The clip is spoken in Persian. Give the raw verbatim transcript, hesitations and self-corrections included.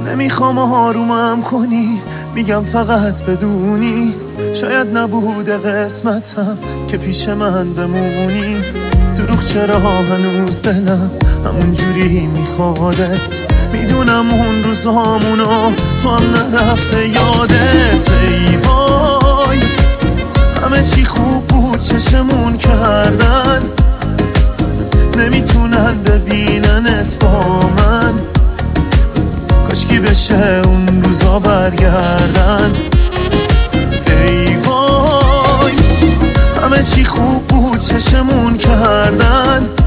نمیخوام آرومم کنی، میگم فقط بدونی شاید نبوده قسمتم که پیش من بمونی. دروغ چرا هنوز دلم همون جوری میخوادت، میدونم اون روزامونو تو هم نرفته یادت. ای وای همه چی خوب بود چشمون کردن، نمیتونن ببیننت با من. کاشکی بشه اون روزا برگردن. ای وای همه چی خوب بود چشمون کردن،